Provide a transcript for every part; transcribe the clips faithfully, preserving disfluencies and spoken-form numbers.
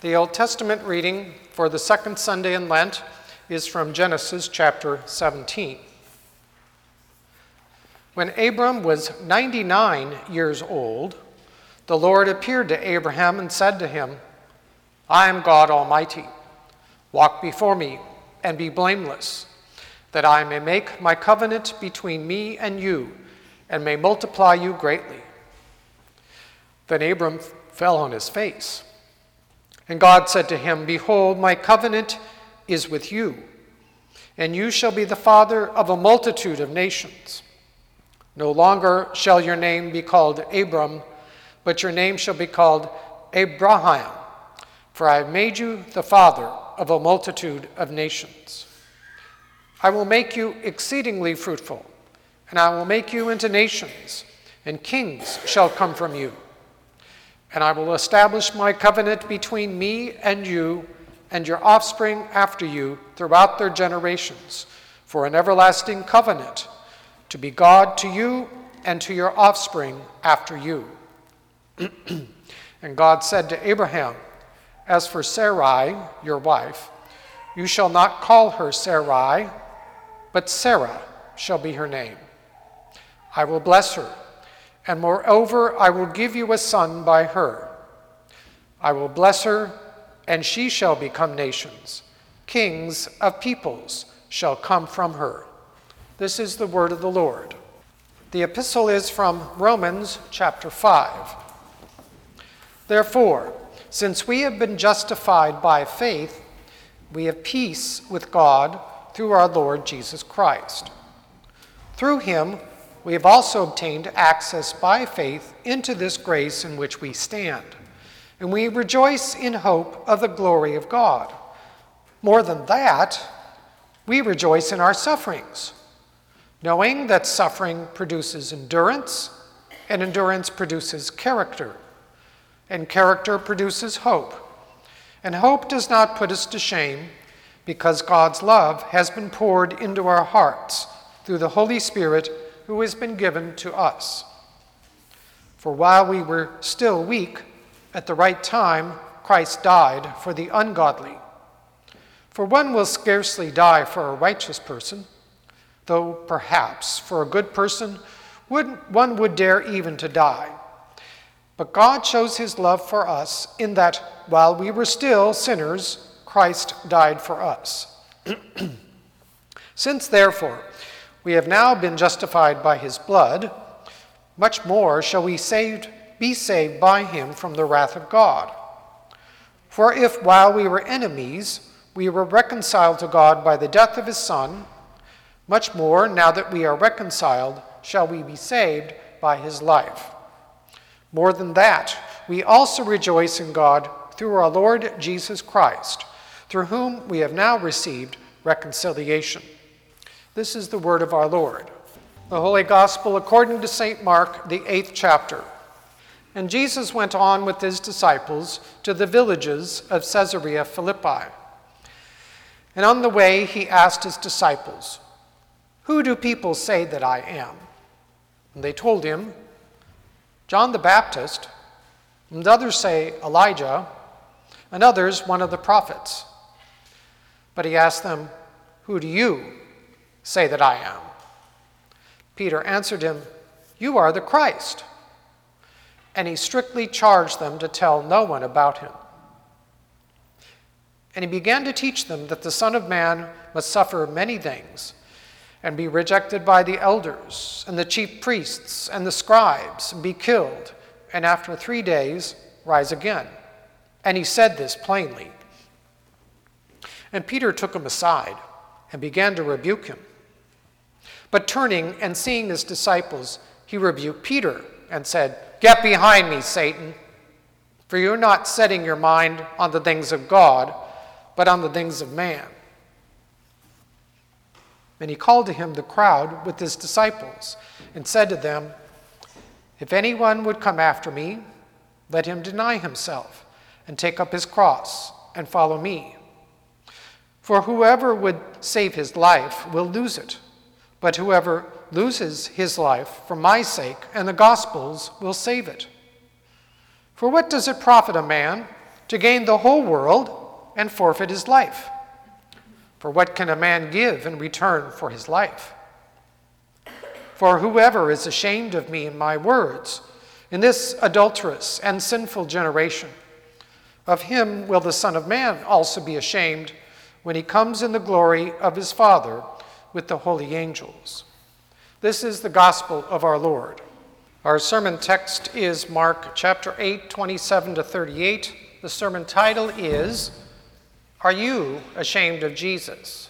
The Old Testament reading for the second Sunday in Lent is from Genesis chapter seventeen. When Abram was ninety-nine years old, the Lord appeared to Abraham and said to him, "I am God Almighty. Walk before me and be blameless, that I may make my covenant between me and you and may multiply you greatly." Then Abram fell on his face. And God said to him, "Behold, my covenant is with you, and you shall be the father of a multitude of nations. No longer shall your name be called Abram, but your name shall be called Abraham, for I have made you the father of a multitude of nations. I will make you exceedingly fruitful, and I will make you into nations, and kings shall come from you. And I will establish my covenant between me and you and your offspring after you throughout their generations, for an everlasting covenant, to be God to you and to your offspring after you." And God said to Abraham, "As for Sarai, your wife, you shall not call her Sarai, but Sarah shall be her name. I will bless her, and moreover, I will give you a son by her. I will bless her, and she shall become nations. Kings of peoples shall come from her." This is the word of the Lord. The epistle is from Romans chapter five. "Therefore, since we have been justified by faith, we have peace with God through our Lord Jesus Christ. Through him, we have also obtained access by faith into this grace in which we stand, and we rejoice in hope of the glory of God. More than that, we rejoice in our sufferings, knowing that suffering produces endurance, and endurance produces character, and character produces hope. And hope does not put us to shame, because God's love has been poured into our hearts through the Holy Spirit who has been given to us. For while we were still weak, at the right time, Christ died for the ungodly. For one will scarcely die for a righteous person, though perhaps for a good person would, one would dare even to die. But God shows his love for us in that while we were still sinners, Christ died for us. Since therefore we have now been justified by his blood, much more shall we saved, be saved by him from the wrath of God. For if while we were enemies, we were reconciled to God by the death of his Son, much more, now that we are reconciled, shall we be saved by his life. More than that, we also rejoice in God through our Lord Jesus Christ, through whom we have now received reconciliation." This is the word of our Lord. The Holy Gospel according to Saint Mark, the eighth chapter. And Jesus went on with his disciples to the villages of Caesarea Philippi. And on the way he asked his disciples, "Who do people say that I am?" And they told him, "John the Baptist, and others say Elijah, and others one of the prophets." But he asked them, "Who do you say that I am?" Peter answered him, "You are the Christ." And he strictly charged them to tell no one about him. And he began to teach them that the Son of Man must suffer many things, and be rejected by the elders and the chief priests and the scribes, and be killed, and after three days rise again. And he said this plainly. And Peter took him aside and began to rebuke him. But turning and seeing his disciples, he rebuked Peter and said, "Get behind me, Satan, for you're not setting your mind on the things of God, but on the things of man." And he called to him the crowd with his disciples and said to them, "If anyone would come after me, let him deny himself and take up his cross and follow me. For whoever would save his life will lose it, but whoever loses his life for my sake and the gospel's will save it. For what does it profit a man to gain the whole world and forfeit his life? For what can a man give in return for his life? For whoever is ashamed of me and my words in this adulterous and sinful generation, of him will the Son of Man also be ashamed when he comes in the glory of his Father with the holy angels. This is the gospel of our Lord. Our sermon text is Mark chapter eight, twenty-seven to thirty-eight. The sermon title is, Are You Ashamed of Jesus?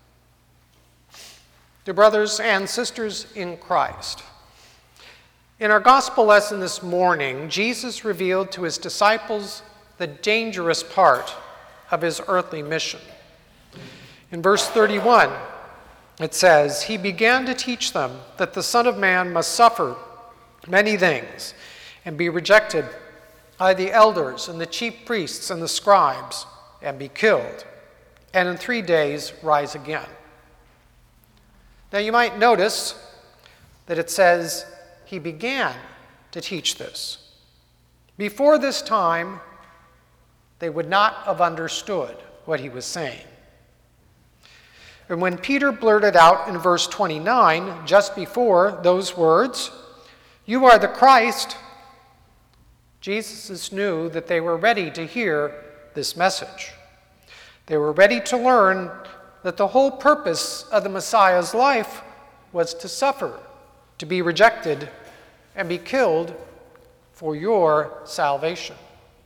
Dear brothers and sisters in Christ, in our gospel lesson this morning, Jesus revealed to his disciples the dangerous part of his earthly mission. In verse thirty-one, it says, He began to teach them that the Son of Man must suffer many things and be rejected by the elders and the chief priests and the scribes and be killed, and in three days rise again. Now you might notice that it says he began to teach this. Before this time, they would not have understood what he was saying. And when Peter blurted out in verse twenty-nine, just before those words, You are the Christ, Jesus knew that they were ready to hear this message. They were ready to learn that the whole purpose of the Messiah's life was to suffer, to be rejected, and be killed for your salvation.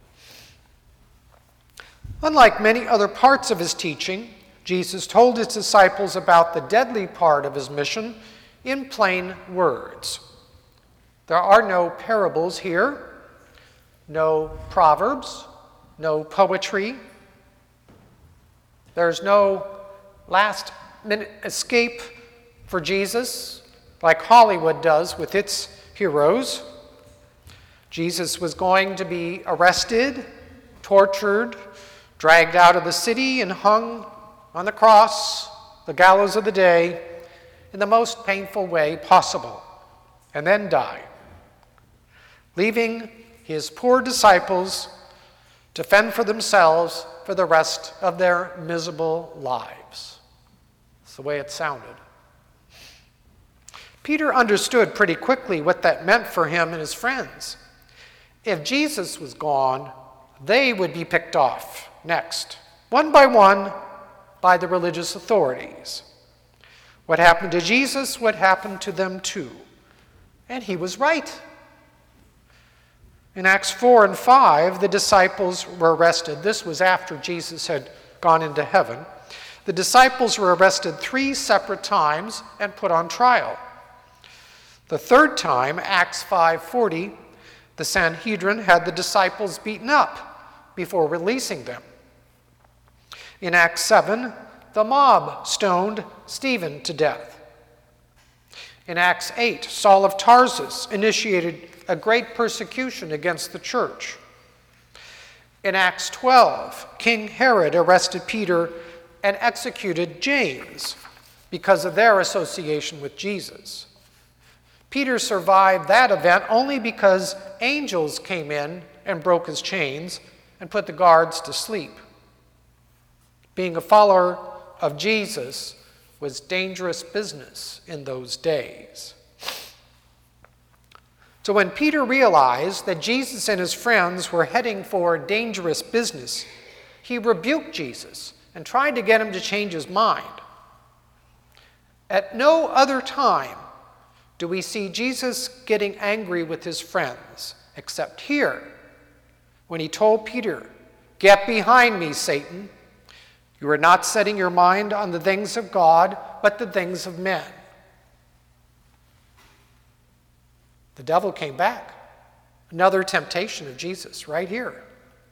Unlike many other parts of his teaching, Jesus told his disciples about the deadly part of his mission in plain words. There are no parables here, no proverbs, no poetry. There's no last-minute escape for Jesus like Hollywood does with its heroes. Jesus was going to be arrested, tortured, dragged out of the city, and hung on the cross, the gallows of the day, in the most painful way possible, and then die, leaving his poor disciples to fend for themselves for the rest of their miserable lives. That's the way it sounded. Peter understood pretty quickly what that meant for him and his friends. If Jesus was gone, they would be picked off next, one by one, by the religious authorities. What happened to Jesus would happen to them too. And he was right. In Acts four and five, the disciples were arrested. This was after Jesus had gone into heaven. The disciples were arrested three separate times and put on trial. The third time, Acts five forty, the Sanhedrin had the disciples beaten up before releasing them. In Acts seven, the mob stoned Stephen to death. In Acts eight, Saul of Tarsus initiated a great persecution against the church. In Acts twelve, King Herod arrested Peter and executed James because of their association with Jesus. Peter survived that event only because angels came in and broke his chains and put the guards to sleep. Being a follower of Jesus was dangerous business in those days. So when Peter realized that Jesus and his friends were heading for dangerous business, he rebuked Jesus and tried to get him to change his mind. At no other time do we see Jesus getting angry with his friends, except here, when he told Peter, "Get behind me, Satan. You are not setting your mind on the things of God, but the things of men." The devil came back. Another temptation of Jesus right here.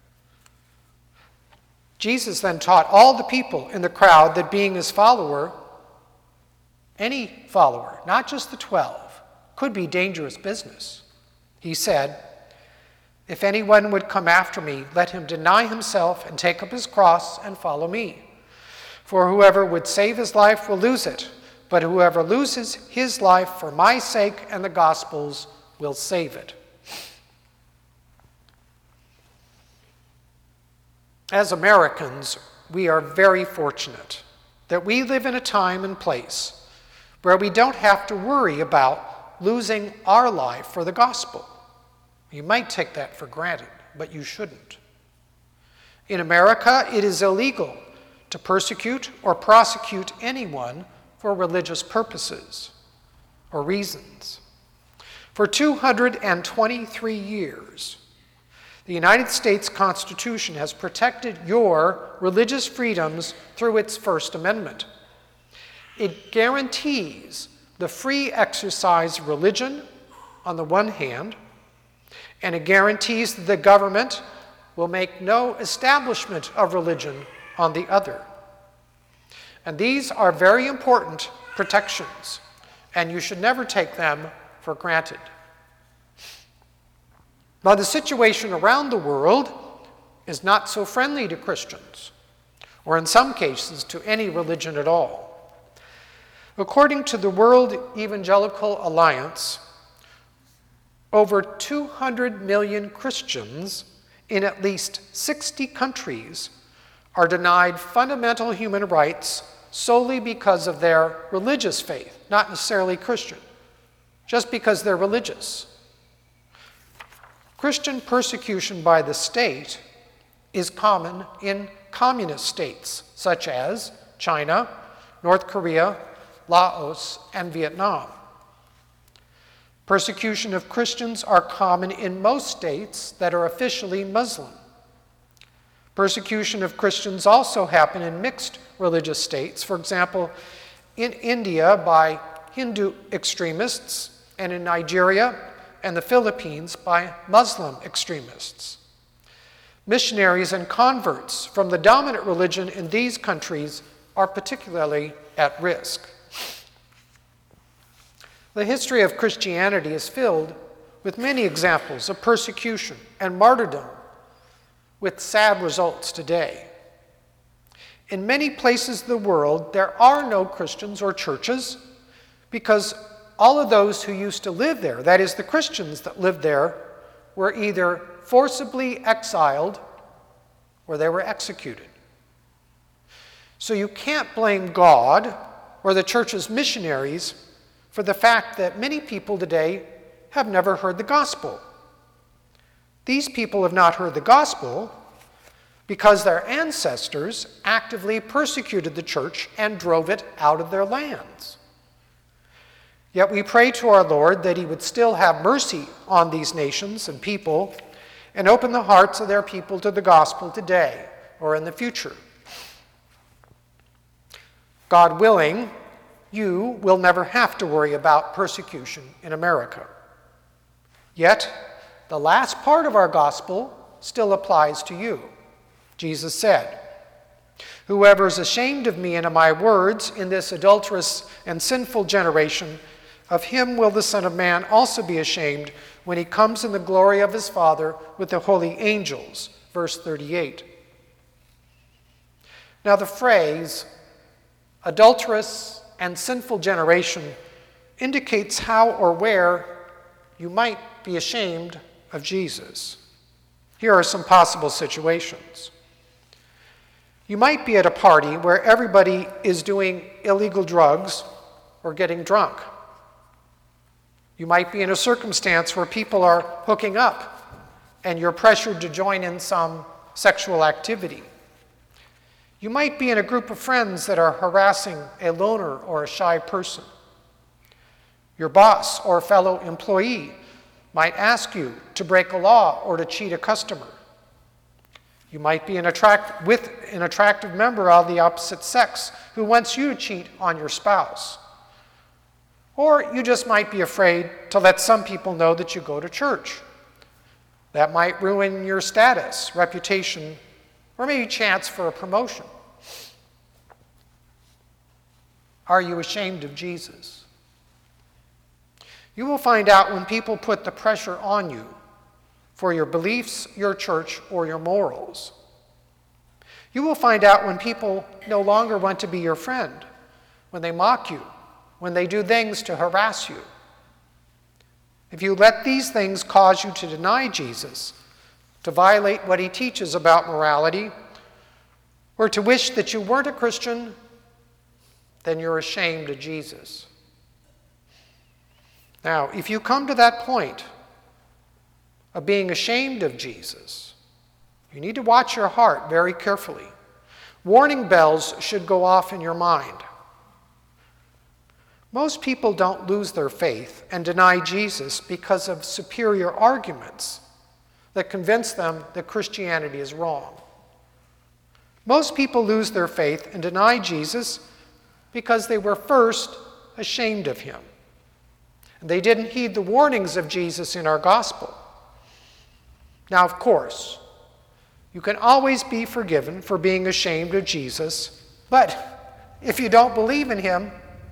Jesus then taught all the people in the crowd that being his follower, any follower, not just the twelve, could be dangerous business. He said, "If anyone would come after me, let him deny himself and take up his cross and follow me. For whoever would save his life will lose it, but whoever loses his life for my sake and the gospel's will save it." As Americans, we are very fortunate that we live in a time and place where we don't have to worry about losing our life for the gospel. You might take that for granted, but you shouldn't. In America, it is illegal to persecute or prosecute anyone for religious purposes or reasons. For two hundred twenty-three years, the United States Constitution has protected your religious freedoms through its First Amendment. It guarantees the free exercise of religion on the one hand, and it guarantees that the government will make no establishment of religion on the other. And these are very important protections, and you should never take them for granted. Now, the situation around the world is not so friendly to Christians, or in some cases to any religion at all. According to the World Evangelical Alliance, over two hundred million Christians in at least sixty countries are denied fundamental human rights solely because of their religious faith, not necessarily Christian, just because they're religious. Christian persecution by the state is common in communist states such as China, North Korea, Laos, and Vietnam. Persecution of Christians are common in most states that are officially Muslim. Persecution of Christians also happen in mixed religious states, for example, in India by Hindu extremists, and in Nigeria and the Philippines by Muslim extremists. Missionaries and converts from the dominant religion in these countries are particularly at risk. The history of Christianity is filled with many examples of persecution and martyrdom, with sad results today. In many places of the world, there are no Christians or churches because all of those who used to live there, that is, the Christians that lived there, were either forcibly exiled or they were executed. So you can't blame God or the church's missionaries for the fact that many people today have never heard the gospel. These people have not heard the gospel because their ancestors actively persecuted the church and drove it out of their lands. Yet we pray to our Lord that he would still have mercy on these nations and people and open the hearts of their people to the gospel today or in the future. God willing, you will never have to worry about persecution in America. Yet, the last part of our gospel still applies to you. Jesus said, "Whoever is ashamed of me and of my words in this adulterous and sinful generation, of him will the Son of Man also be ashamed when he comes in the glory of his Father with the holy angels." Verse thirty-eight. Now the phrase, adulterous and sinful generation, indicates how or where you might be ashamed of Jesus. Here are some possible situations. You might be at a party where everybody is doing illegal drugs or getting drunk. You might be in a circumstance where people are hooking up and you're pressured to join in some sexual activity. You might be in a group of friends that are harassing a loner or a shy person. Your boss or fellow employee might ask you to break a law or to cheat a customer. You might be an attract, with an attractive member of the opposite sex who wants you to cheat on your spouse. Or you just might be afraid to let some people know that you go to church. That might ruin your status, reputation, or maybe chance for a promotion. Are you ashamed of Jesus? You will find out when people put the pressure on you for your beliefs, your church, or your morals. You will find out when people no longer want to be your friend, when they mock you, when they do things to harass you. If you let these things cause you to deny Jesus, to violate what he teaches about morality, or to wish that you weren't a Christian, then you're ashamed of Jesus. Now, if you come to that point of being ashamed of Jesus, you need to watch your heart very carefully. Warning bells should go off in your mind. Most people don't lose their faith and deny Jesus because of superior arguments that convince them that Christianity is wrong. Most people lose their faith and deny Jesus because they were first ashamed of him. And they didn't heed the warnings of Jesus in our gospel. Now, of course, you can always be forgiven for being ashamed of Jesus, but if you don't believe in him,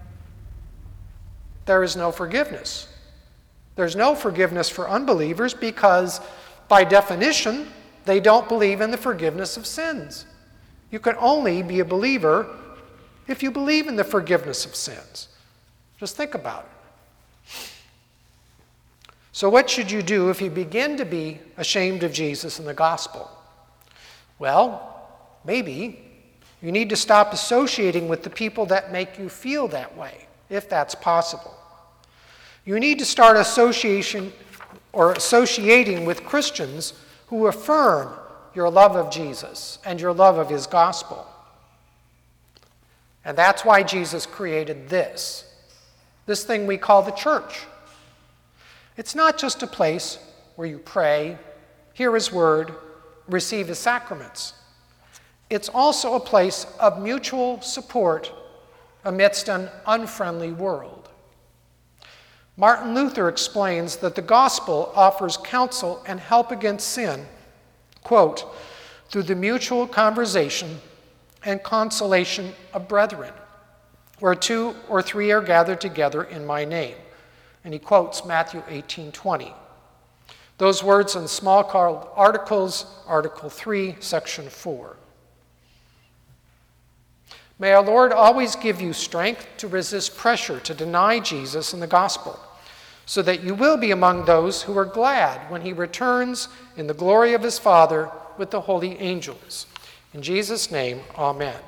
there is no forgiveness. There's no forgiveness for unbelievers because, by definition, they don't believe in the forgiveness of sins. You can only be a believer if you believe in the forgiveness of sins. Just think about it. So what should you do if you begin to be ashamed of Jesus and the gospel? Well, maybe you need to stop associating with the people that make you feel that way, if that's possible. You need to start association or associating with Christians who affirm your love of Jesus and your love of his gospel. And that's why Jesus created this, this thing we call the church. It's not just a place where you pray, hear his word, receive his sacraments. It's also a place of mutual support amidst an unfriendly world. Martin Luther explains that the gospel offers counsel and help against sin, quote, through the mutual conversation and consolation of brethren, where two or three are gathered together in my name. And he quotes Matthew eighteen twenty. Those words in small called articles, Article three, Section four. May our Lord always give you strength to resist pressure to deny Jesus and the gospel, so that you will be among those who are glad when he returns in the glory of his Father with the holy angels. In Jesus' name, amen.